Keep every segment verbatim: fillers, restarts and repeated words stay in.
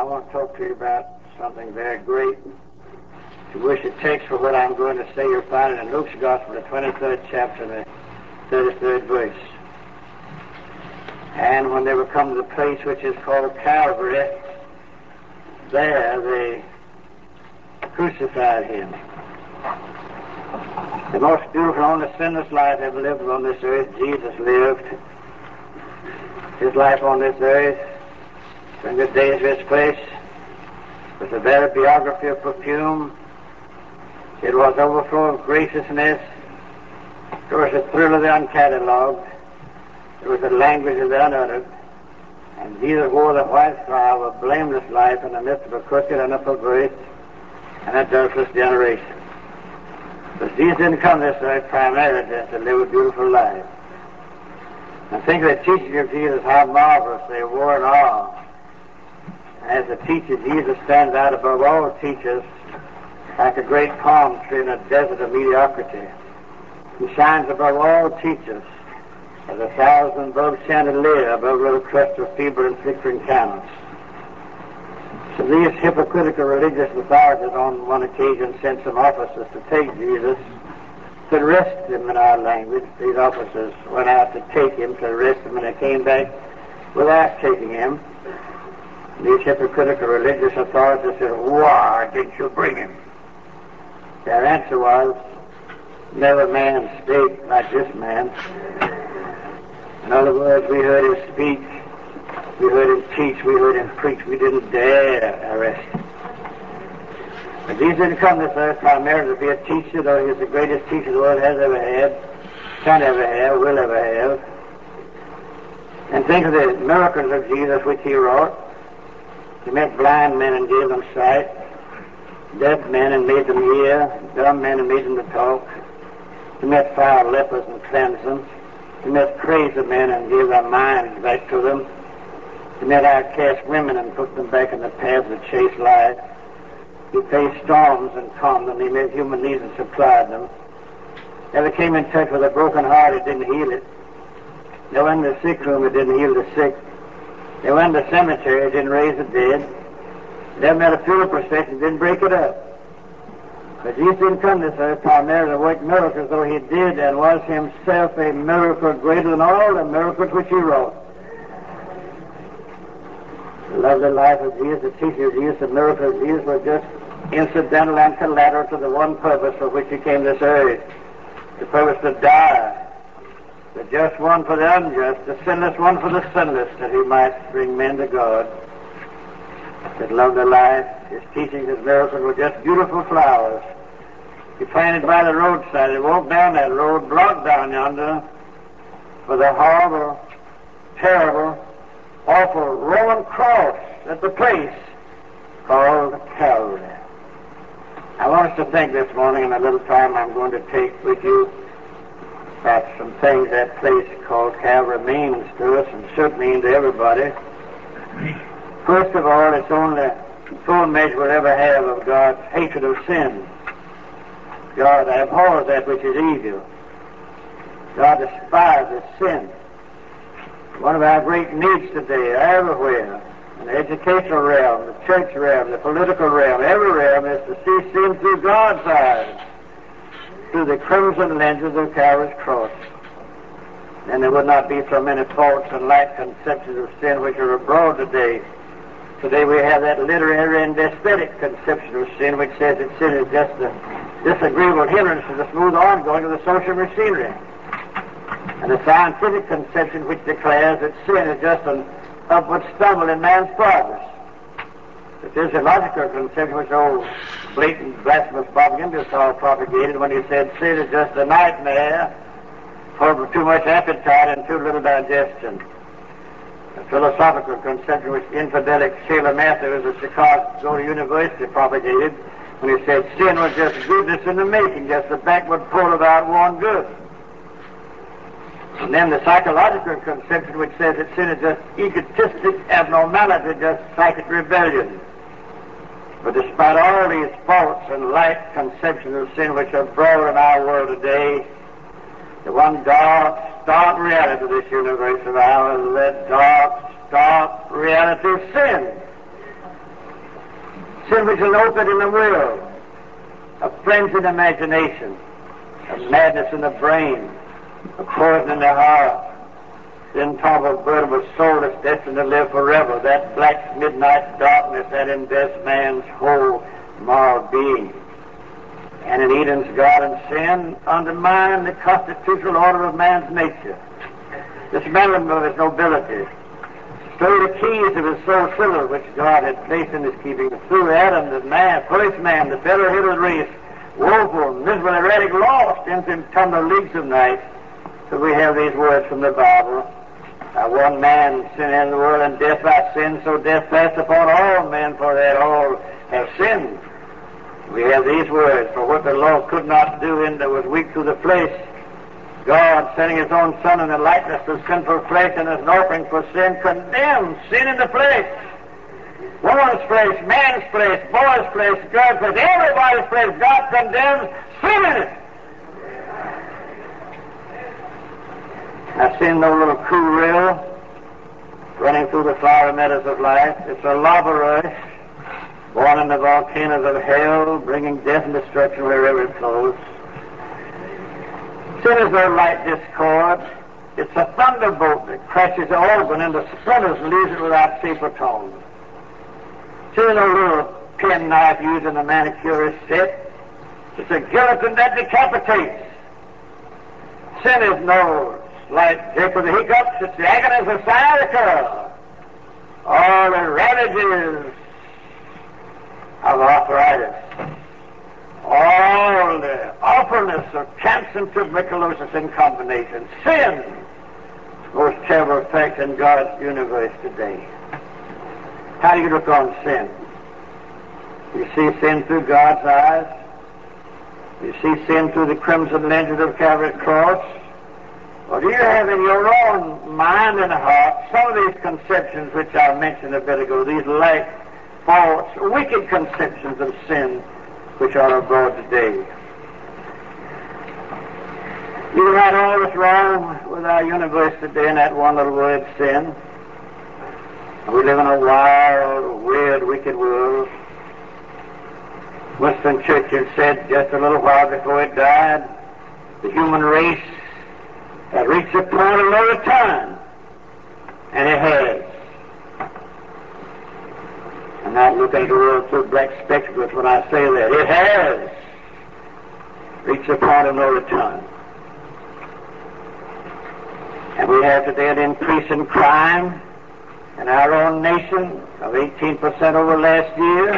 want to talk to you about something very great. If you wish a text for what I'm going to say, you'll find it in Luke's Gospel, the twenty-third chapter, and the thirty-third verse. And when they were come to the place which is called Calvary, there they crucified him. The most beautiful, only sinless life ever lived on this earth, Jesus lived. His life on this earth, during the days of his flesh, was a very biography of perfume. It was overflow of graciousness. It was a thrill of the uncatalogued. It was the language of the unuttered. And Jesus wore the white flower of a blameless life in the midst of a crooked and a perverse and a adulterous generation. But Jesus didn't come this earth primarily just to live a beautiful life. And think of the teaching of Jesus, how marvelous they were in awe. As a teacher, Jesus stands out above all teachers like a great palm tree in a desert of mediocrity. He shines above all teachers as a thousand bulb chandelier above a little cluster of feeble and flickering candles. So these hypocritical religious authorities on one occasion sent some officers to take Jesus, to arrest him in our language. These officers went out to take him, to arrest him, and they came back without taking him. These hypocritical religious authorities said, "Why didn't you bring him?" Their answer was, "Never man spake like this man." In other words, we heard him speak, we heard him teach, we heard him preach, we didn't dare arrest him. But Jesus didn't come this earth primarily to be a teacher, though he's the greatest teacher the world has ever had, can ever have, will ever have. And think of the miracles of Jesus which he wrought. He met blind men and gave them sight, deaf men and made them hear, dumb men and made them to talk. He met foul lepers and cleansed them. He met crazy men and gave their minds back to them. He met outcast women and put them back in the paths of chaste life. He faced storms and calmed them. He met human needs and supplied them. Never came in touch with a broken heart, he didn't heal it. Never went in the sick room, he didn't heal the sick. Never went in the cemetery, he didn't raise the dead. Never met a funeral procession, he didn't break it up. But Jesus didn't come this earth primarily to work miracles, though he did and was himself a miracle greater than all the miracles which he wrought. The lovely life of Jesus, the teaching of Jesus, the miracles of Jesus was just incidental and collateral to the one purpose for which he came this earth. The purpose to die. The just one for the unjust, the sinless one for the sinless, that he might bring men to God. His lovely life, his teachings, his miracles were just beautiful flowers. He planted by the roadside. He walked down that road, blocked down yonder, with a horrible, terrible, awful Roman cross at the place called Calvary. I want us to think this morning in a little time I'm going to take with you about some things that place called Calvary means to us and should mean to everybody. First of all, it's only full measure we'll ever have of God's hatred of sin. God abhors that which is evil. God despises sin. One of our great needs today, everywhere, in the educational realm, the church realm, the political realm, every realm, is to see sin through God's eyes, through the crimson lenses of Calvary's cross. And there would not be so many false and light conceptions of sin which are abroad today. Today we have that literary and aesthetic conception of sin which says that sin is just a disagreeable hindrance to the smooth ongoing of the social machinery. And the scientific conception which declares that sin is just an upward stumble in man's progress. The physiological conception which old blatant blasphemous propagandists all propagated when he said sin is just a nightmare full of too much appetite and too little digestion. The philosophical conception which infidelic Sailor Matthews of Chicago University propagated when he said sin was just goodness in the making, just a backward pull of outworn goods. And then the psychological conception which says that sin is just egotistic abnormality, just psychic rebellion. But despite all these false and light conceptions of sin which are broad in our world today, the one dark, stark reality of this universe of ours is that dark, stark reality of sin. Sin which is an opiate in the will, a frenzied imagination, a madness in the brain, a poison in the heart, the intolerable burden of a soul that's destined to live forever, that black midnight darkness that invests man's whole moral being. And in Eden's garden, sin undermined the constitutional order of man's nature, dismantling of his nobility, stole the keys of his soul silver which God had placed in his keeping. Through Adam, the man, first man, the better hidden race, woeful, miserable, erratic, lost into autumnal leagues of night. So we have these words from the Bible. By one man sin entered the world, and death by sin, so death passed upon all men, for that all have sinned. We have these words, for what the law could not do in that was weak through the flesh, God, sending his own Son in the likeness of sinful flesh and as an offering for sin, condemned sin in the flesh. Woman's flesh, man's flesh, boy's flesh, girl's flesh, everybody's flesh. God condemns sin in it. I see no little cool rill running through the flowery meadows of life. It's a lava rush, born in the volcanoes of hell, bringing death and destruction wherever it flows. Sin is no light discord. It's a thunderbolt that crashes the organ into splinters and leaves it without shape or tone. Sin is no little penknife used in a manicurist set. It's a guillotine that decapitates. Sin is no slight jerk of the hiccups. It's the agonies of sciatica. All the ravages of arthritis. All the awfulness of cancer and tuberculosis in combination. Sin, most terrible fact in God's universe today. How do you look on sin? You see sin through God's eyes. You see sin through the crimson lenses of Calvary's cross. Or do you have in your own mind and heart some of these conceptions which I mentioned a bit ago, these light, false, wicked conceptions of sin which are abroad today? You can write all that's wrong with our universe today in that one little word, sin. We live in a wild, weird, wicked world. Winston Churchill said just a little while before he died, the human race had reached a point of no return, and it has. I'm not looking at the world through black spectacles when I say that. It has reached a point of no return. And we have today an increase in crime in our own nation of eighteen percent over last year.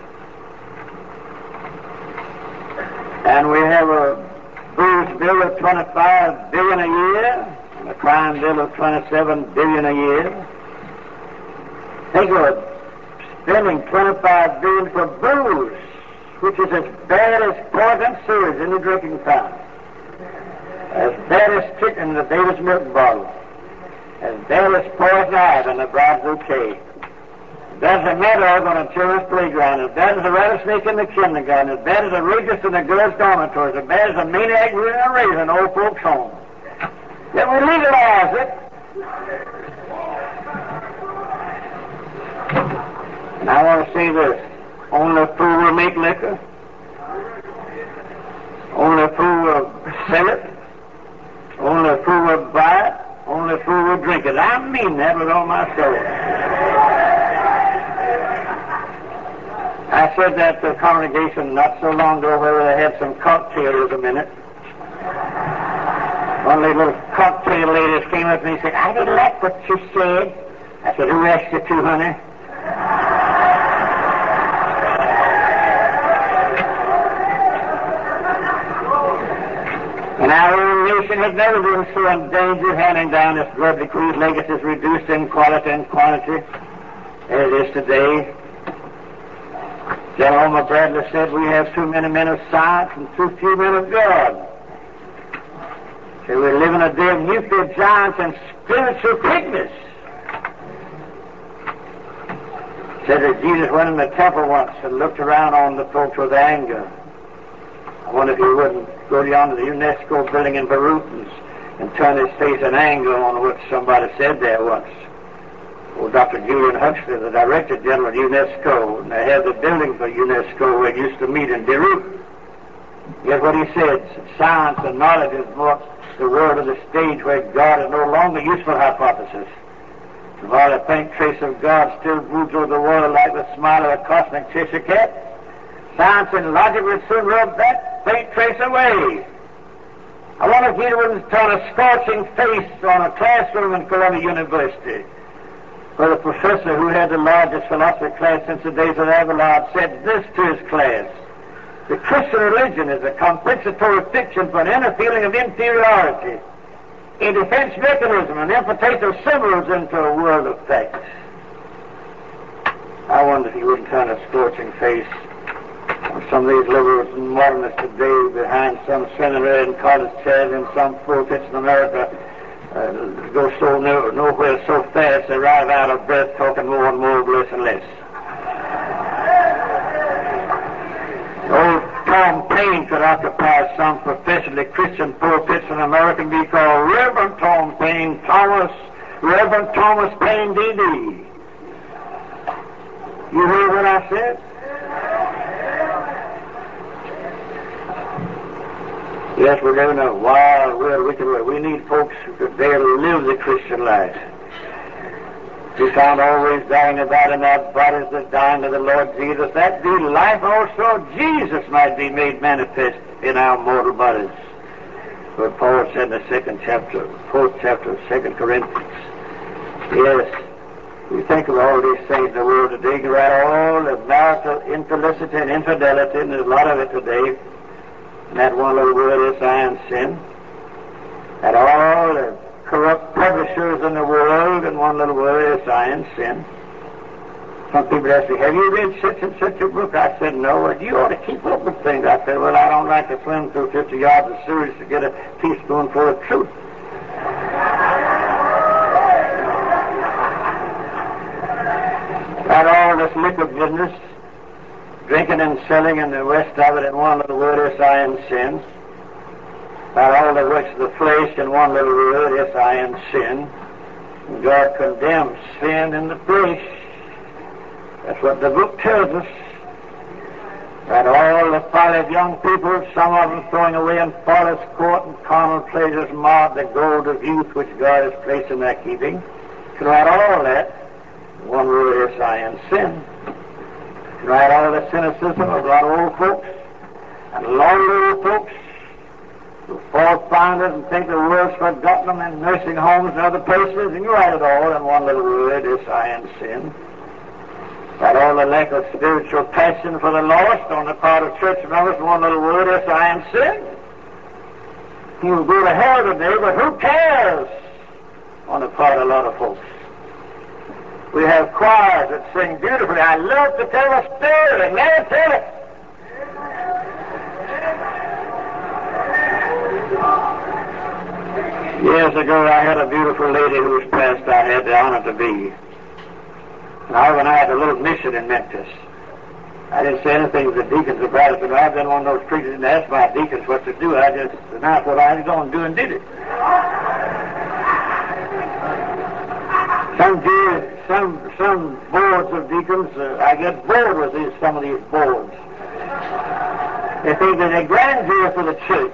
And we have a booze bill of twenty-five billion dollars a year and a crime bill of twenty-seven billion dollars a year. Think of it. Spending twenty-five billion dollars for booze, which is as bad as poison sewage in the drinking fountain, as bad as chicken in the Davis milk bottle, as bad as poison ivy in the bride's bouquet. As bad as a mad dog on a children's playground, as bad as a rattlesnake in the kindergarten, as bad as a rapist in the girls' dormitories, as bad as a maniac ruining a razor in old folks' home. Yet we legalize it. And I want to say this, only a fool will make liquor, only a fool will sell it, only a fool will buy it, only a fool will drink it. I mean that with all my soul. I said that to a congregation not so long ago where they had some cocktails a minute. One of the little cocktail ladies came up to me and said, I didn't like what you said. I said, who asked you to, honey? And our own nation has never been so in danger of handing down its blood decrees, legacies reduced in quality and quantity as it is today. General Homer Bradley said we have too many men of science and too few men of God. So we live in a day of nuclear giants and spiritual pygmies. Said that Jesus went in the temple once and looked around on the folks with anger. I wonder if he wouldn't go down to the UNESCO building in Beirut and, and turn his face in anger on what somebody said there once. Well, Doctor Julian Huxley, the Director General of UNESCO, and they have the building for UNESCO where it used to meet in Beirut. Here's what he said: science and knowledge has brought the world to the stage where God is no longer useful hypothesis. And while a faint trace of God still broods over the world like the smile of a cosmic Cheshire cat, science and logic will soon rub that faint trace away. I wonder if you wouldn't turn a scorching face on a classroom in Columbia University, where the professor who had the largest philosophy class since the days of Abelard said this to his class: the Christian religion is a compensatory fiction for an inner feeling of inferiority, a defense mechanism, an impetus of symbols into a world of facts. I wonder if you wouldn't turn a scorching face on some of these liberals and modernists today behind some seminary and college chairs in some pulpits in America, uh, go so no, nowhere so fast they arrive out of breath talking more and more, less and less. Old Tom Paine could occupy some professionally Christian pulpits in America and be called Reverend Tom Paine, Thomas, Reverend Thomas Paine, D D You hear what I said? Yes, we live in a wild, weird, wicked world. We need folks who could dare to live the Christian life. We found always dying about in our bodies the dying of the Lord Jesus, that the life also Jesus might be made manifest in our mortal bodies. What Paul said in the second chapter, fourth chapter of Second Corinthians. Yes, we think of all these things in the world today. You can write all the marital infelicity and infidelity, and there's a lot of it today. And that one little word is iron sin. And all the corrupt publishers in the world, and one little word is iron sin. Some people ask me, have you read such and such a book? I said, no. Well, you ought to keep up with things. I said, well, I don't like to swim through fifty yards of sewage to get a teaspoonful of truth. Got all this liquor business, drinking and selling and the rest of it, and one little word is iron sin. About all the works of the flesh and one little word is iron sin. And God condemns sin in the flesh. That's what the book tells us. That all the folly of young people, some of them throwing away in father's court and carnal pleasures, mar the gold of youth which God has placed in their keeping. Throughout all that, one word is iron sin. Throughout all the cynicism of a lot of old folks and lonely old folks who fault find it and think the world's forgotten them in nursing homes and other places, and you write it all in one little word, is iron sin. That all the lack of spiritual passion for the lost on the part of church members, one little word, is iron sin. You'll go to hell today, but who cares on the part of a lot of folks? We have choirs that sing beautifully. I love to tell a story and never tell it. Years ago, I had a beautiful lady whose pastor I had the honor to be. And I organized a little mission in Memphis. I didn't say anything to the deacons about it, but I've been one of those preachers and asked my deacons what to do. I just announced what I was going to do and did it. Some dear, some some boards of deacons, uh, I get bored with these, some of these boards. They think that they're grandeur for the church.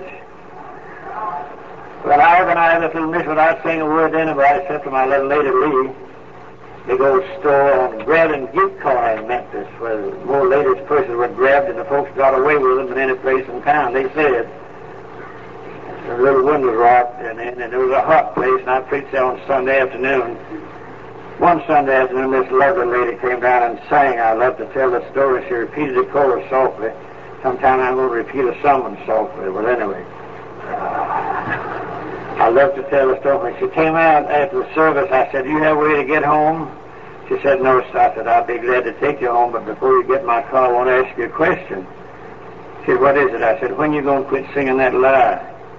Well, I organized this little mission without saying a word to anybody except to my little lady Lee. Big old store on Bread and Geek Corner in Memphis, where more ladies' purses were grabbed and the folks got away with them than any place in town, they said. The little windows were out and, and, and it was a hot place, and I preached there on Sunday afternoon. One Sunday afternoon, this lovely lady came down and sang. I love to tell the story. She repeated the chorus softly. Sometime I'm going to repeat a sermon softly. Well, anyway, I love to tell the story. When she came out after the service, I said, do you have a way to get home? She said, no, sir. I said, I'll be glad to take you home, but before you get in my car, I want to ask you a question. She said, what is it? I said, when you going to quit singing that lie?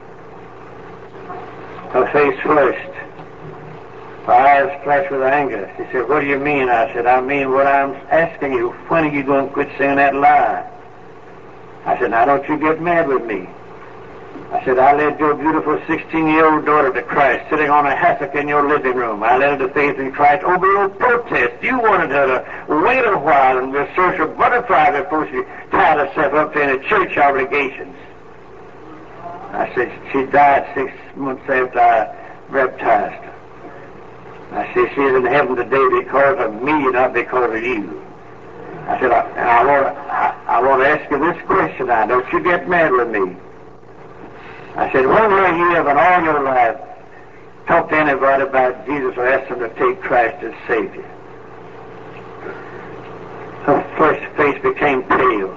Her face flushed. Her eyes flashed with anger. She said, what do you mean? I said, I mean what I'm asking you. When are you going to quit singing that lie? I said, now don't you get mad with me. I said, I led your beautiful sixteen-year-old daughter to Christ, sitting on a hassock in your living room. I led her to faith in Christ over your protest. You wanted her to wait a while and be a social butterfly before she tied herself up to any church obligations. I said, she died six months after I baptized her. I said, she's in heaven today because of me, not because of you. I said, I, and I want, I, I want to ask you this question now. Don't you get mad with me. I said, when will you have in all your life talk to anybody about Jesus or ask them to take Christ as Savior? Her first face became pale.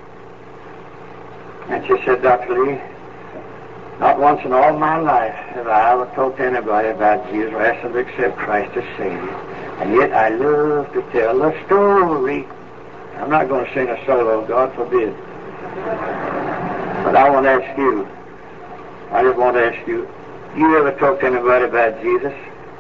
And she said, Doctor Lee, not once in all my life have I ever talked to anybody about Jesus or asked them to accept Christ as Savior. And yet I love to tell a story. I'm not going to sing a solo, God forbid. But I want to ask you, I just want to ask you, you ever talk to anybody about Jesus?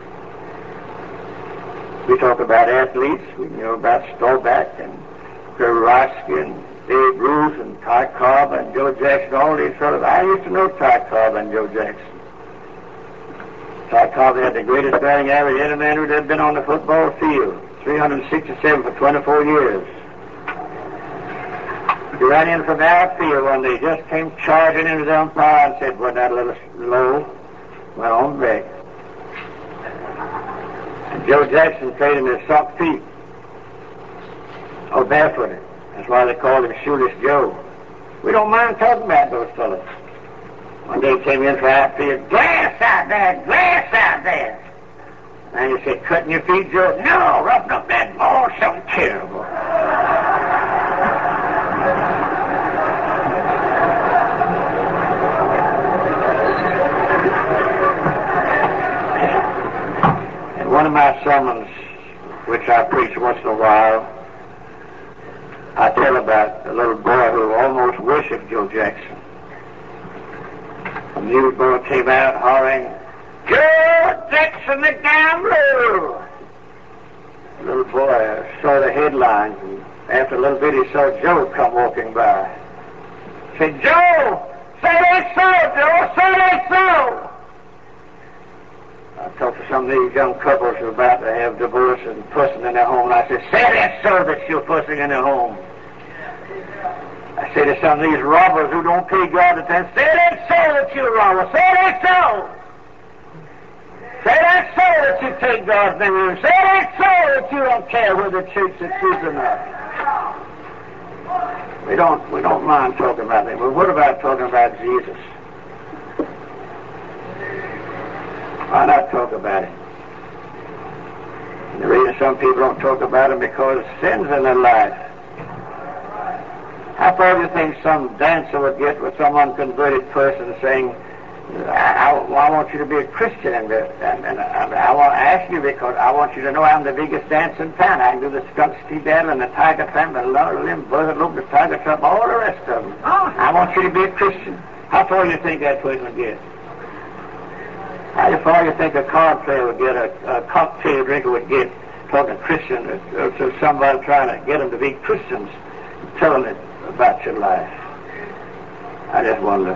We talk about athletes, we know about Staubach and Kurowski and Dave Ruth and Ty Cobb and Joe Jackson, all these fellows. I used to know Ty Cobb and Joe Jackson. Ty Cobb had the greatest batting average of any man who'd ever been on the football field, three hundred sixty-seven for twenty-four years. He ran in from the outfield one day, just came charging into the umpire and said, wasn't that a little low? Went on back. And Joe Jackson played in his sock feet, or barefooted. That's why they called him Shoeless Joe. We don't mind talking about those fellas. One day he came in for outfield, glass out there, glass out there. And he said, cutting your feet, Joe? No, roughing up that ball, something terrible. One of my sermons, which I preach once in a while, I tell about a little boy who almost worshipped Joe Jackson. A newsboy came out hollering, Joe Jackson the gambler! The little boy saw the headlines, and after a little bit he saw Joe come walking by. He said, Joe, say they so, Joe, say they so! I talked to some of these young couples who are about to have divorce and fussing in their home, and I said, say that's so that you're fussing in their home. I say to some of these robbers who don't pay God attention, say that's so that you're a robber. Say that's so. Say that's so that you take God's name in. Say that's so that you don't care whether the church succeeds or not. We don't, we don't mind talking about that, but what about talking about Jesus? Why not talk about it? And the reason some people don't talk about it because sin's in their life. How far do you think some dancer would get with some unconverted person saying, I, I, I want you to be a Christian, and, and, and I, I want to ask you because I want you to know I'm the biggest dancer in town. I can do the skunk skedaddle and the tiger tramp and the limb buzzard loop, the tiger trap, all the rest of them. I want you to be a Christian. How far do you think that person would get? How far do you think a card player would get, a, a cocktail drinker would get, talking Christian to, to somebody trying to get them to be Christians, telling it about your life? I just wonder.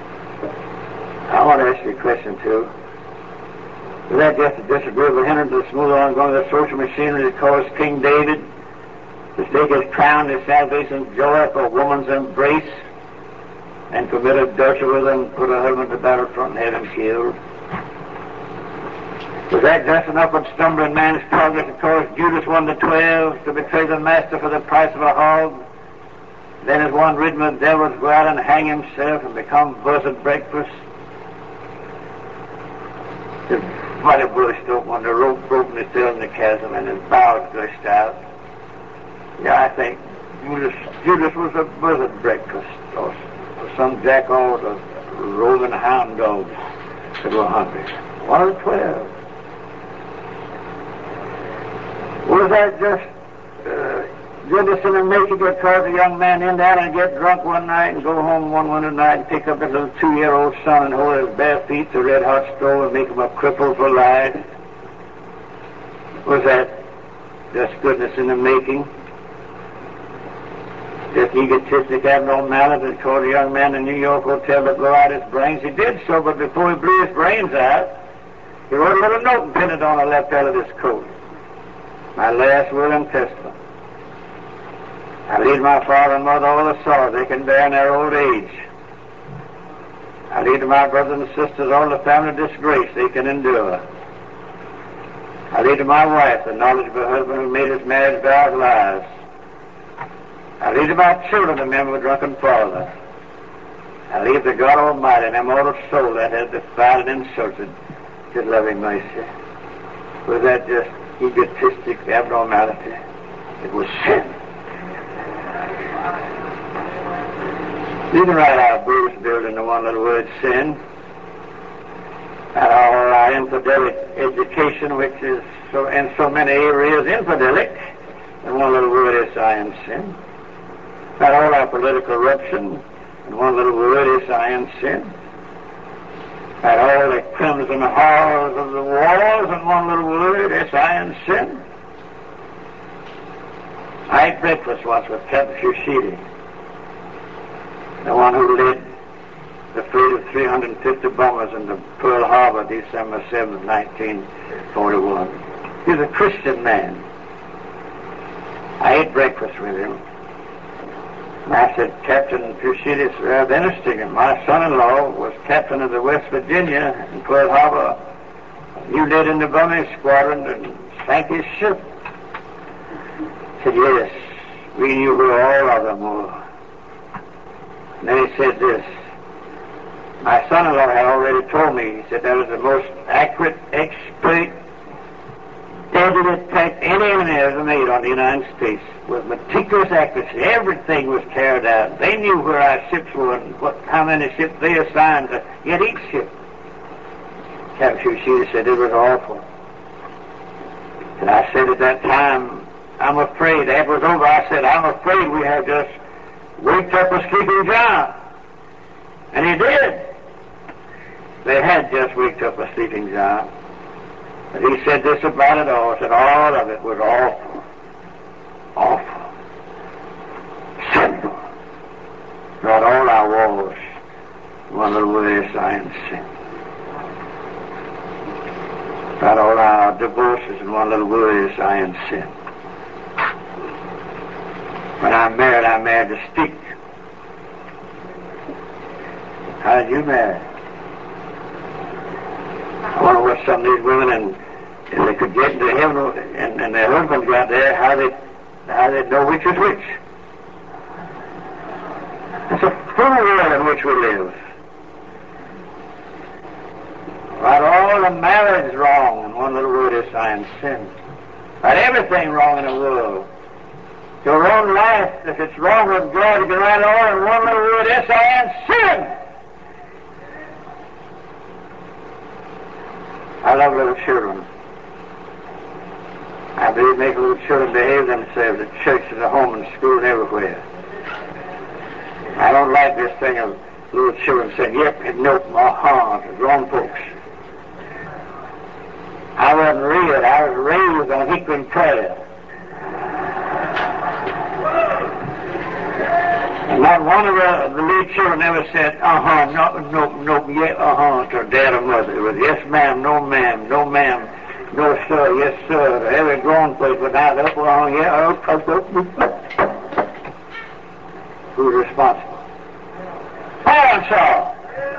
I want to ask you a question, too. Is that just a disagreeable hindrance to the smooth ongoing of the social machinery that caused King David to stake his crown, his salvation's joy for a woman's embrace, and commit adultery with her and put her husband to the battlefront and have him killed? Was that just an upward stumbling man's progress that caused Judas one of the twelve to betray the master for the price of a hog? Then as one ridden with devils go out and hang himself and become buzzard breakfast? His body burst open, the rope broke and he fell in the chasm, and his bowels gushed out. Yeah, I think Judas, Judas was a buzzard breakfast, or, or some jackals or roving hound dogs that were hungry. One of the twelve. Was that just uh, goodness in the making because a young man in there and get drunk one night and go home one winter night and pick up his little two-year-old son and hold his bare feet to red hot stove and make him a cripple for life? Was that just goodness in the making? Just egotistic abnormality that caused a young man in a New York hotel to blow out his brains. He did so, but before he blew his brains out, he wrote a little note and pinned it on the lapel of his coat. My last will and testament. I leave my father and mother all the sorrow they can bear in their old age. I leave to my brothers and sisters all the family disgrace they can endure. I leave to my wife the knowledge of a husband who made his marriage vows lies. I leave to my children the memory of a drunken father. I leave to God Almighty an immortal soul that has defied and insulted His loving mercy. Was that just egotistic abnormality? It was sin. You can write our blues built into one little word, sin. And all our infidelic education, which is so in so many areas infidelic, in one little word is I am sin. Not all our political corruption, in one little word is I am sin. Not all the crimson horrors of the wars, in one little word is I am sin. I ate breakfast once with Captain Fushidi, the one who led the fleet of three hundred fifty bombers into Pearl Harbor, December seventh, nineteen forty-one. He was a Christian man. I ate breakfast with him. And I said, Captain Fushidi, it's rather interesting. And my son-in-law was captain of the West Virginia in Pearl Harbor. You led in the bombing squadron and sank his ship. He said, yes, we knew where all of them were. And then he said this. My son-in-law had already told me, he said that was the most accurate, expert, deadly attack any enemy ever made on the United States. With meticulous accuracy, everything was carried out. They knew where our ships were and what, how many ships they assigned to get each ship. Captain Fushida said it was awful. And I said at that time, I'm afraid, that was over, I said, I'm afraid we have just waked up a sleeping giant. And he did. They had just waked up a sleeping giant. But he said this about it all, said all of it was awful. Awful. Sinful. Brought all our wars. One little word is science. Brought all our divorces in one little word is science. When I married, I married to speak. How did you marry? I wonder what some of these women, and if they could get into heaven and, and their husbands got there, how they how they'd know which is which. It's a cruel world in which we live. Right, all the marriage wrong, and one little word is I am sin. Right, everything wrong in the world. Your own life, if it's wrong with God, you can write it all in one little word, S I am sin. I love little children. I believe making little children behave themselves at church, at home, and school, and everywhere. I don't like this thing of little children saying, yep, and nope, uh-huh, to grown folks. I wasn't reared. I was raised on equal prayer. And not one of the, the little children ever said, uh-huh, no, no, no, yeah, uh-huh, to dad or mother. It was yes, ma'am, no, ma'am, no, ma'am, no, sir, yes, sir. To every grown place went out up, uh-huh, yeah, up, up, up, up. Who's responsible? Parents are.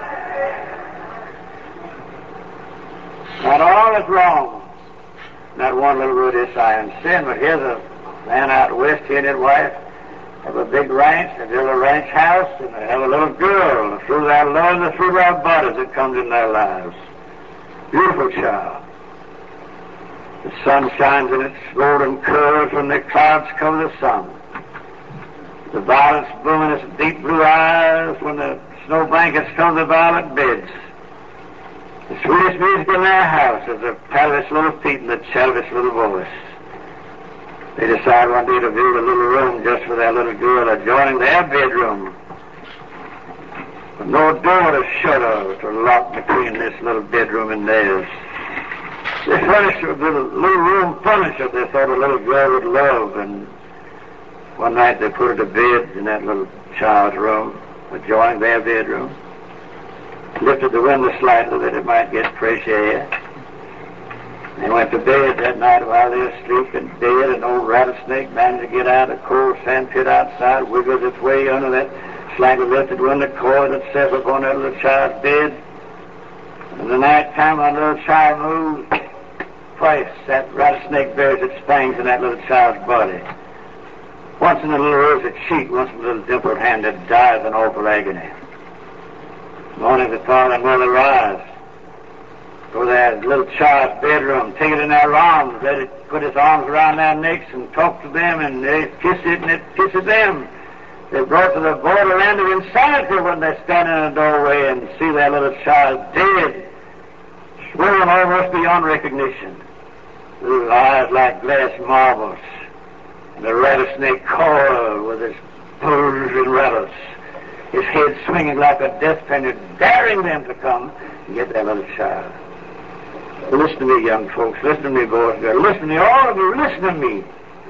Not all is wrong. Not one little word is I am sin, but here's a man out west, he and his wife have a big ranch, they build a ranch house, and they have a little girl. And through their love and through their bodies, it comes in their lives. Beautiful child. The sun shines in its golden curls when the clouds cover the sun. The violets bloom in its deep blue eyes when the snow blankets cover the violet beds. The sweetest music in their house is the pat of its little feet and the chat of its little voice. They decide one day to build a little room just for their little girl adjoining their bedroom. With no door to shutter to lock between this little bedroom and theirs. They furnished with little, little room furniture they thought a little girl would love, and One night they put her to bed in that little child's room, adjoining their bedroom. Lifted the window slightly that it might get fresh air. They went to bed that night while they were sleeping, dead. An old rattlesnake managed to get out of the cold sand pit outside, wiggled its way under that slightly lifted window, coiled itself upon that little child's bed. In the night time, when the little child moved, twice that rattlesnake buries its fangs in that little child's body. Once in a little rosy cheek, once in a little dimpled hand that dies in awful agony. Morning the father and mother rise, go to that little child's bedroom, take it in their arms, let it put its arms around their necks and talk to them, and they kiss it and it kisses them. They're brought to the borderland of insanity when they stand in the doorway and see that little child dead, swollen almost beyond recognition, little eyes like glass marbles, and the rattlesnake coiled with its pulls and rattles, his head swinging like a death pendant, daring them to come and get that little child. Listen to me, young folks. Listen to me, boys and girls. Listen to me, all of you. Listen to me.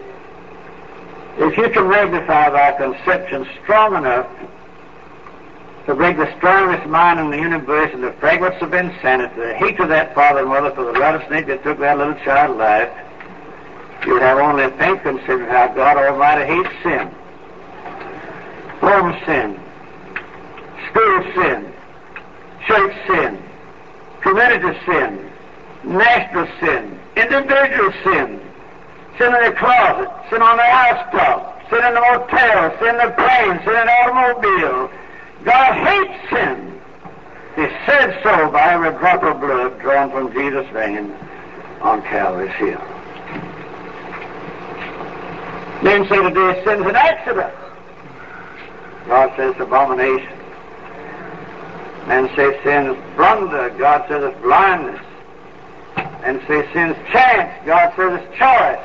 If you can magnify by conception strong enough to break the strongest mind in the universe and the fragments of insanity, the hate of that father and mother for the rattlesnake that took that little child's life, you'll have only a faint conception how God Almighty hates sin. Home sin, school sin, church sin, community sin, national sin, individual sin, sin in the closet, sin on the housetop, sin in the motel, sin in the plane, sin in the automobile. God hates sin. He said so by every drop of blood drawn from Jesus' vein on Calvary's hill. Men say today sin's an accident. God says it's abomination. Men say sin is blunder. God says it's blindness. And say sin's chance. God says it's choice.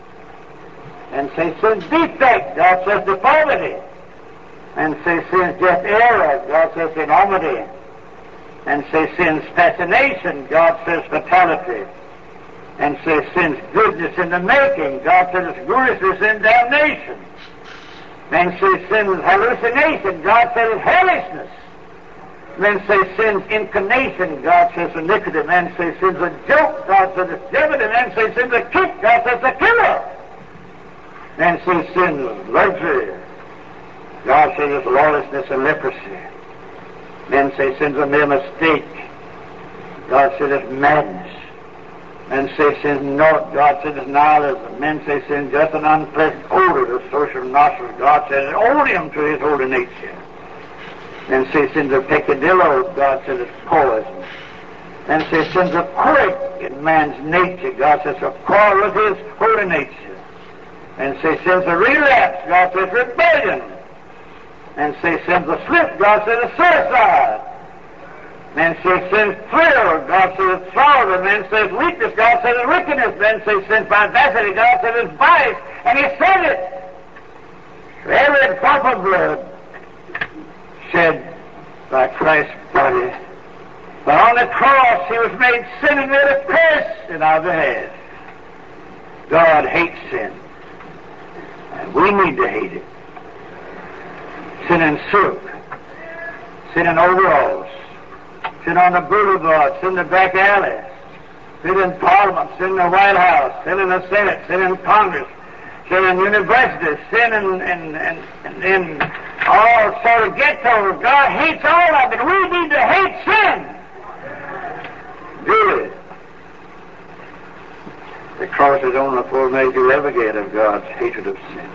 And say sin's defect. God says deformity. And say sin's just error. God says enormity. And say sin's fascination. God says fatality. And say sin's goodness in the making. God says it's foolishness in damnation. Men say sin's hallucination. God says it's hellishness. Men say sin's incarnation. God says iniquity. Men say sin's a joke. God says it's jeopardy. Men say sin's a kick. God says it's a killer. Men say sin's luxury. God says it's lawlessness and leprosy. Men say sin's a mere mistake. God says it's madness. Men say sin's naught. God says it's nihilism. Men say sin's just an unpleasant odor to social nostrils. God says it's odium to his holy nature. Men say sin's a peccadillo. God says it's poison. Men say sin's a quirk in man's nature. God says it's a quarrel with his holy nature. Men say sin's a relapse. God says rebellion. Men say sin's a slip. God says it's suicide. Men say sin's thrill. God says it's sorrow. Men say it's weakness. God says it's wickedness. Men say sin's vivacity. God says it's vice. And he said it. For every drop of blood shed by Christ's body. But on the cross he was made sin and made a curse in our behalf. God hates sin. And we need to hate it. Sin in silk. Sin in overalls. Sin on the boulevard. Sin in the back alley. Sin in Parliament. Sin in the White House. Sin in the Senate. Sin in Congress. Sin in universities. Sin in, in, in, in all sort of ghettos. God hates all of it. We need to hate sin. Really. The cross is only the full measure you'll ever get of God's hatred of sin.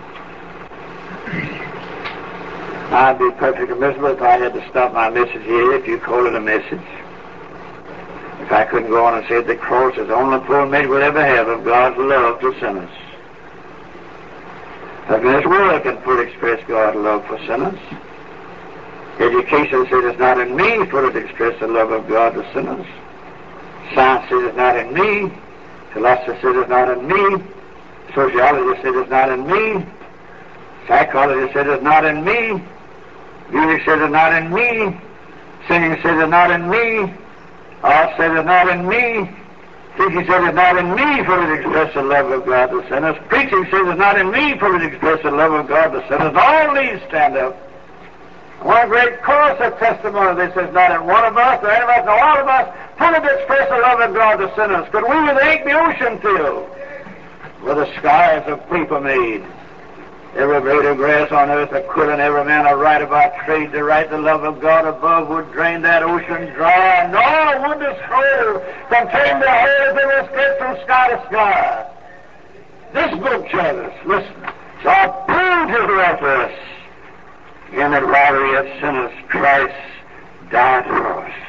I'd be perfectly miserable if I had to stop my message here, if you call it a message. If I couldn't go on and say the cross is the only full measure we'll ever have of God's love to sinners. Nothing in this world can fully express God's love for sinners. Education says it's not in me fully to express the love of God to sinners. Science says it's not in me. Philosophy says it's not in me. Sociology says it's not in me. Psychology says it's not in me. Music says it's not in me. Singing says it's not in me. Art says it's not in me. Teaching says it's not in me for it express the love of God to sinners. Preaching says it's not in me for it express the love of God to sinners. All these stand up. One great chorus of testimony that says not in one of us or any of us, no, all of us, fully to express the love of God to sinners. Could we with ink the ocean fill, where the skies of paper made? Every blade of grass on earth a quill, and every man a right about trade to write the love of God above would drain that ocean dry, nor would the scroll contain the whole that was spread from sky to sky. This book, children, listen, shall prove his love for us, in that while we yet sinners, Christ died for us.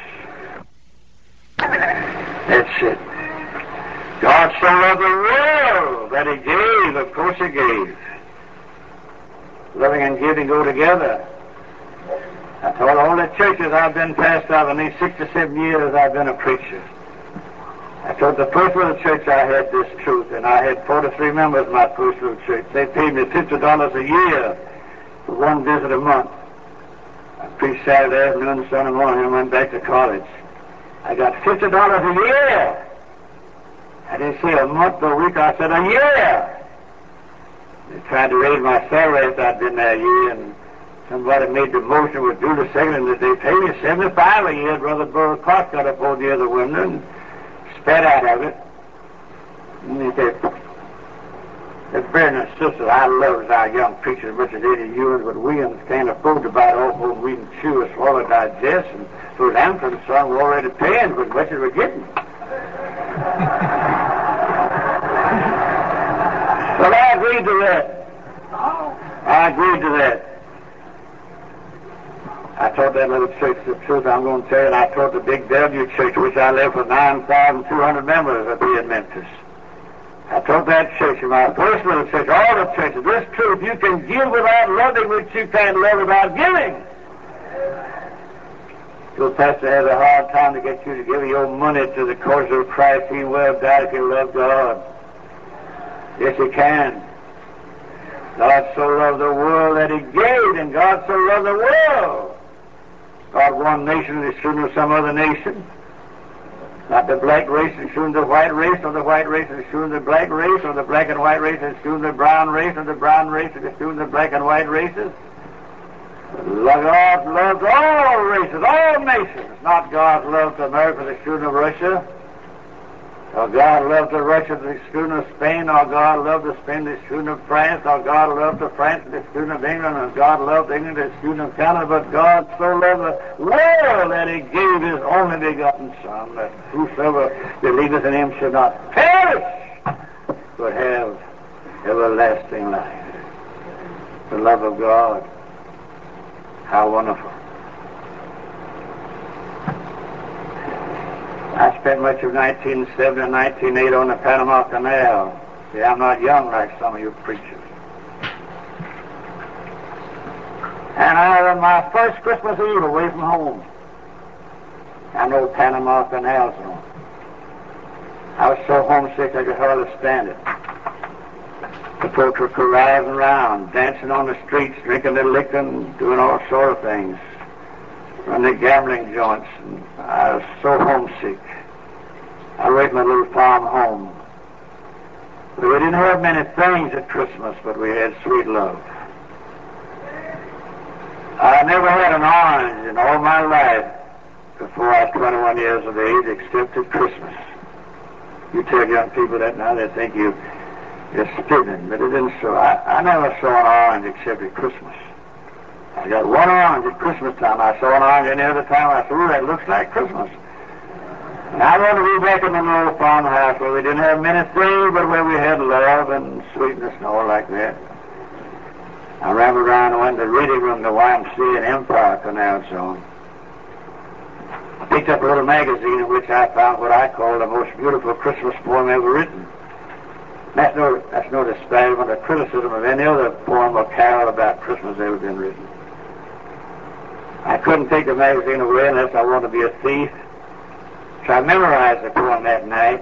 That's it. God so loved the world that he gave, of course he gave. Loving and giving go together. I told all the churches I've been pastor of in these sixty-seven years I've been a preacher. I told the first little church I had this truth, and I had forty-three members in my first little church. They paid me fifty dollars a year for one visit a month. I preached Saturday afternoon, Sunday morning, and went back to college. I got fifty dollars a year. I didn't say a month or a week, I said a year. They tried to raise my salary after I'd been there a year, and somebody made the motion would do the second, and they paid me seventy-five a year. Brother Burl Clark got up over the other window and spat out of it. And he said, the brethren and sisters, I love our young preachers as much as any of you, but we can't afford to bite off when we can chew or swallow, digest, and those Amtram son we're already paying for as much as we're getting. Well, I agreed to that. I agreed to that. I taught that little church the truth I'm going to tell you, and I taught the big W church, which I left with nine thousand two hundred members at the in Memphis. I taught that church, in my first little church, all the churches, this truth, you can give without loving, which you can't love without giving. Your pastor has a hard time to get you to give your money to the cause of Christ. He will have died if you love God. Yes, he can. God so loved the world that he gave, and God so loved the world. God one nation is sooner than some other nation. Not the black race is sooner than the white race, or the white race is sooner than the black race, or the black and white race is sooner than the brown race, or the brown race is sooner than the black and white races. God loves all races, all nations. Not God's love to America the sooner of Russia, or God loved to Russia the schooner of Spain, or God loved to Spain the schooner of France, or God loved to France the schooner of England, or God loved England the schooner of Canada. But God so loved the world that he gave his only begotten Son, that whosoever believeth in him should not perish, but have everlasting life. The love of God. How wonderful. I spent much of nineteen seventy and nineteen eighty on the Panama Canal. See, I'm not young like some of you preachers. And I had my first Christmas Eve away from home. I know Panama Canal zone. I was so homesick I could hardly stand it. The folks were carousing around, dancing on the streets, drinking their liquor and doing all sort of things. Running the gambling joints. And I was so homesick. I raised my little farm home. We didn't have many things at Christmas, but we had sweet love. I never had an orange in all my life before I was twenty-one years of age, except at Christmas. You tell young people that now, they think you, you're spitting, but it isn't so. I, I never saw an orange except at Christmas. I got one orange at Christmas time. I saw an orange any other time. I said, ooh, that looks like Christmas. And I want to be back in the little farmhouse where we didn't have many things, but where we had love and sweetness and all like that. I rambled around and went to the reading room, the Y M C A in Empire Canal Zone. I picked up a little magazine in which I found what I call the most beautiful Christmas poem ever written. That's no, that's no disparagement or criticism of any other poem or carol about Christmas ever been written. I couldn't take the magazine away unless I wanted to be a thief. So I memorized the poem that night.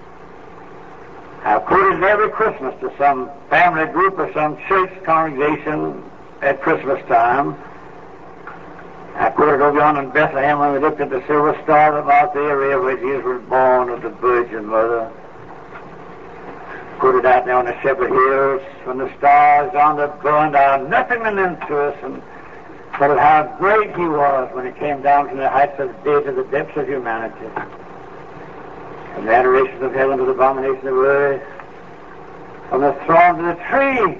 I quoted it every Christmas to some family group or some church congregation at Christmas time. I quoted over on in Bethlehem when we looked at the silver star that marked the area where Jesus was born of the Virgin Mother. Quoted out there on the Shepherd Hills when the stars yonder burned our nothingness into us, and thought of how great he was when he came down from the heights of day to the depths of humanity. From the adoration of heaven to the abomination of earth, from the throne to the tree,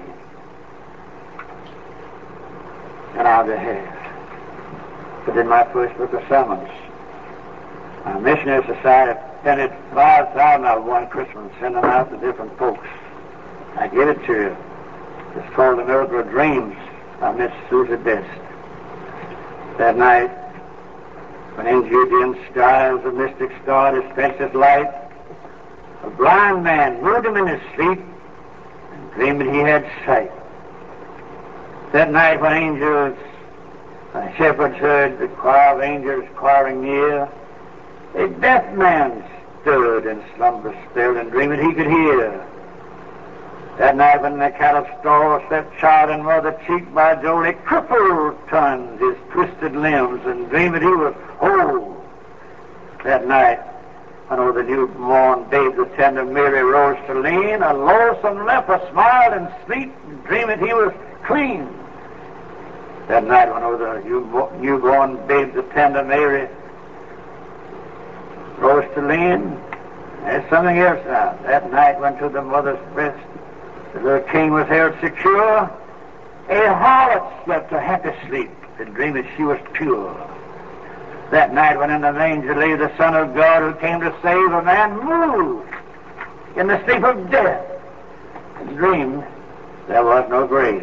and our behalf. But in my first book of sermons, our missionary society penned five thousand out one Christmas, send them out to different folks. I give it to you. It's called The Miracle of Dreams by Miss Susie Best. That night, when in Judean skies a mystic star dispensed its light, a blind man moved him in his sleep and dreamed he had sight. That night when angels and shepherds heard the choir of angels choiring near, a deaf man stood in slumber still and dreamed he could hear. That night when the cattle stall slept child and mother cheek by jowl, a cripple turned his twisted limbs and dreamed he was whole. That night when over the newborn babe the tender Mary rose to lean, a loathsome leper smiled and sleep and dreamed he was clean. That night when over the newborn babe the tender Mary rose to lean, there's something else now. That night when to the mother's breast the little king was held secure, a harlot slept a happy sleep and dreamed that she was pure. That night when in the manger lay the Son of God who came to save a man, moved in the sleep of death and dreamed there was no grave.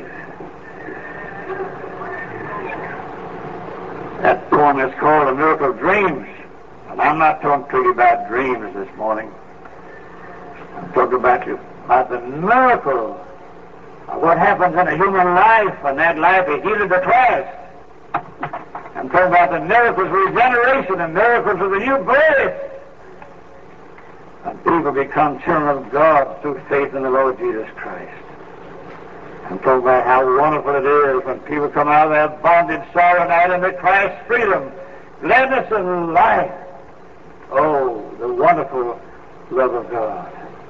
That poem is called The Miracle of Dreams, and I'm not talking to you about dreams this morning. I'm talking about you about the miracle of what happens in a human life when that life is yielded to Christ. I'm talking about the miracles of regeneration and miracles of the new birth. And people become children of God through faith in the Lord Jesus Christ. I'm talking about how wonderful it is when people come out of their bondage, sorrow, night into Christ's freedom, gladness, and life. Oh, the wonderful love of God.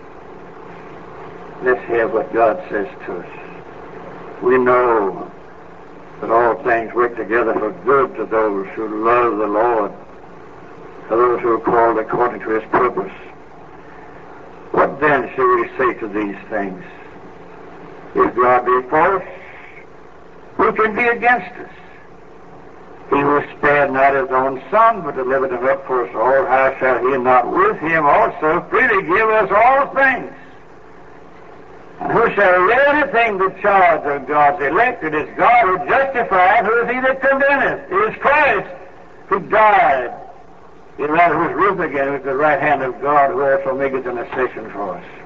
Let's hear what God says to us. We know that all things work together for good to those who love the Lord, to those who are called according to his purpose. What then shall we say to these things? If God be for us, who can be against us? He who spared not his own Son, but delivered him up for us all, how shall he not with him also freely give us all things? And who shall lay anything to charge of God's elect? It is God who justifies. Who is he that condemneth? It is Christ who died, yet rather who is risen again with the right hand of God, who also maketh intercession for us.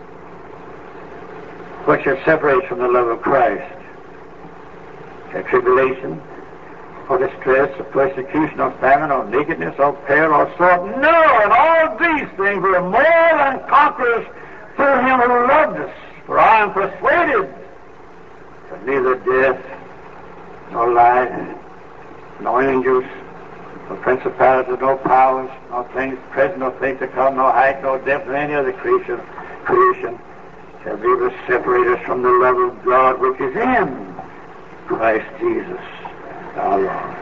What shall separate from the love of Christ? Shall tribulation, or distress, or persecution, or famine, or nakedness, or peril, or sword? No, and all these things we are more than conquerors through him who loved us. For I am persuaded that neither death, nor life, nor angels, nor principalities, nor powers, nor things present, nor things to come, nor height, nor depth, nor any other creation, creation shall be able to separate us from the love of God which is in Christ Jesus our Lord.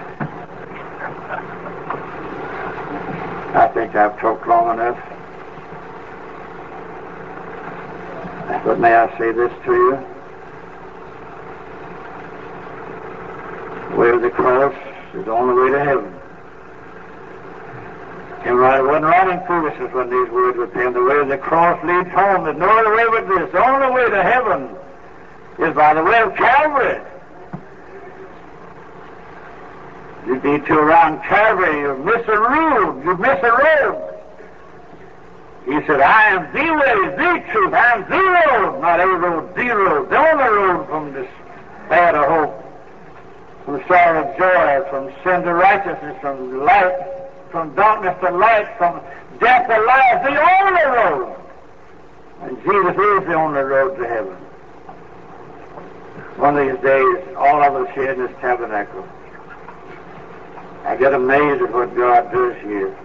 I think I've talked long enough. But may I say this to you? The way of the cross is the only way to heaven. Tim Ryder wasn't writing foolishness when these words were penned. The way of the cross leads home. There's no other way but this. The only way to heaven is by the way of Calvary. You be too around Calvary, you miss a road. You miss a road. He said, I am the way, the truth, I am the road, not a road, the road, the only road from despair to hope, from sorrow to joy, from sin to righteousness, from light, from darkness to light, from death to life, the only road. And Jesus is the only road to heaven. One of these days, all of us here in this tabernacle I get amazed at what God does here.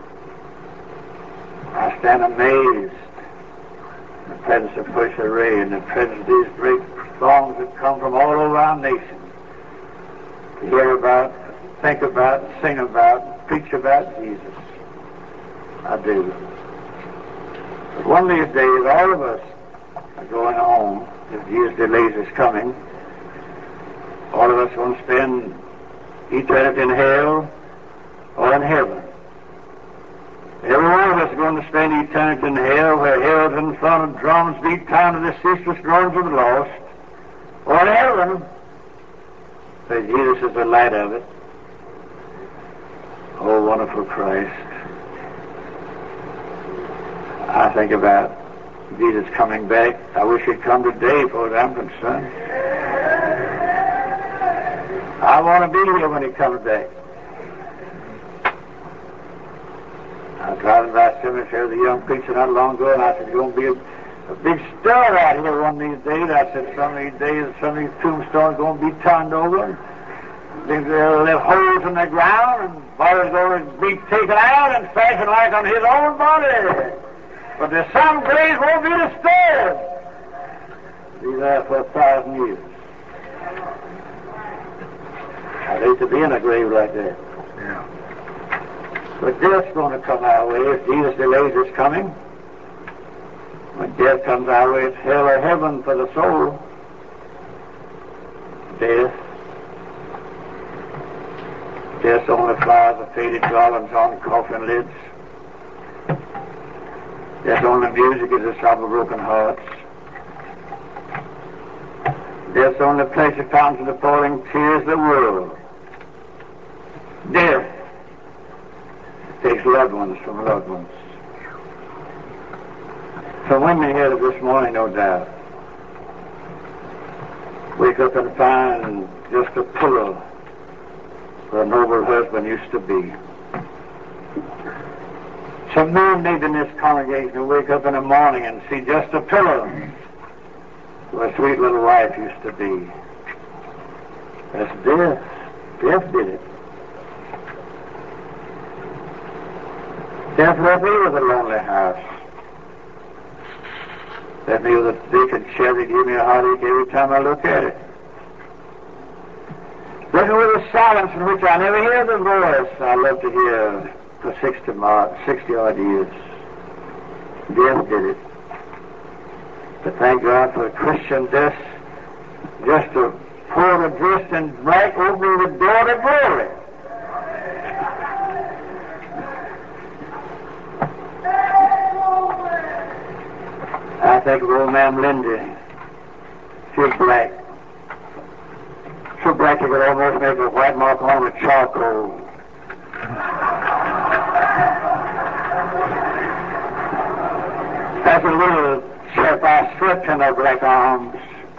I stand amazed in the presence of Persia Ray and the presence of these great songs that come from all over our nation to hear about, think about, sing about, preach about Jesus. I do. But one of these days, all of us are going home. If Jesus delays his coming, all of us are going to spend eternity in hell or in heaven. Every one of us is going to spend eternity in hell, where heralds in front of drums beat time to the ceaseless groans of the lost, or in heaven, where Jesus is the light of it. Oh, wonderful Christ. I think about Jesus coming back. I wish he'd come today, as far as I'm concerned. I want to be here when he comes back. I was driving by a cemetery with a young preacher not long ago, and I said, you're going to be a, a big star out here one of these days. I said, some of these days, some of these tombstones are going to be turned over. They'll have holes in the ground, and body's going to be taken out and fashioned like on his own body. But there's some graves won't be disturbed. Be there for a thousand years. I'd hate to be in a grave like that. Yeah. But death's going to come our way if Jesus delays his coming. When death comes our way, it's hell or heaven for the soul. Death. Death only flies the faded garlands on coffin lids. Death's only music is the sob of broken hearts. Death's only pleasure fountain the falling tears of the world. Death takes loved ones from loved ones. Some women here this morning, no doubt, wake up and find just a pillow where a noble husband used to be. Some men maybe in this congregation who wake up in the morning and see just a pillow where a sweet little wife used to be. That's death. Death did it. Death left me with a lonely house. Left me with a vacant shed that gave me a heartache every time I look at it. Left me with a silence in which I never hear the voice I love to hear for sixty, sixty odd years. Death did it. But thank God for a Christian death, just to pour the dress and black open the door to glory. I think of old Ma'am Lindy. She was black. So black you could almost make a white mark on with charcoal. As a little chap, I slept in her black arms.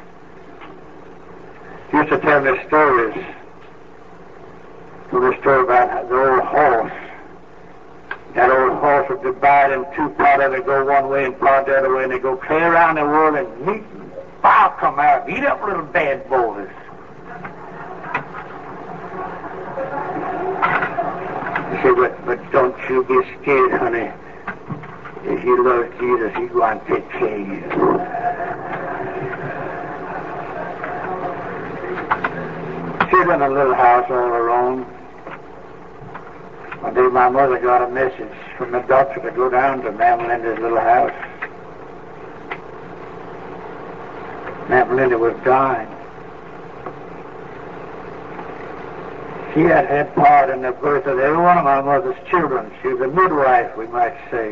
She used to tell me stories. Told me a story about the old horse. That old horse would divide in two, part of it go one way and part the other way, and they go clear around the world and meet and fire come out, eat up little bad boys. He said, but, but don't you be scared, honey. If you love Jesus, he's going to take care of you. She was in a little house all alone. One day my mother got a message from the doctor to go down to Ma'am Linda's little house. Ma'am Linda was dying. She had had part in the birth of every one of my mother's children. She was a midwife, we might say.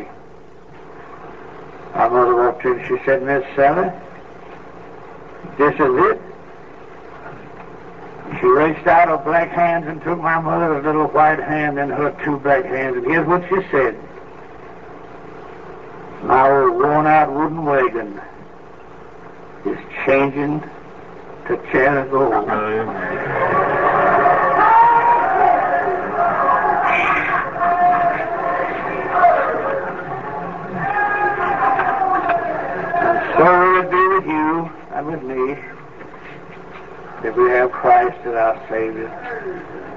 My mother walked in and she said, Miss Sally, this is it. She reached out her black hands and took my mother's little white hand in her two black hands, and here's what she said. My old worn-out wooden wagon is changing to chair of gold. Oh, yeah. So will it be with you and with me if we have Christ as our Savior.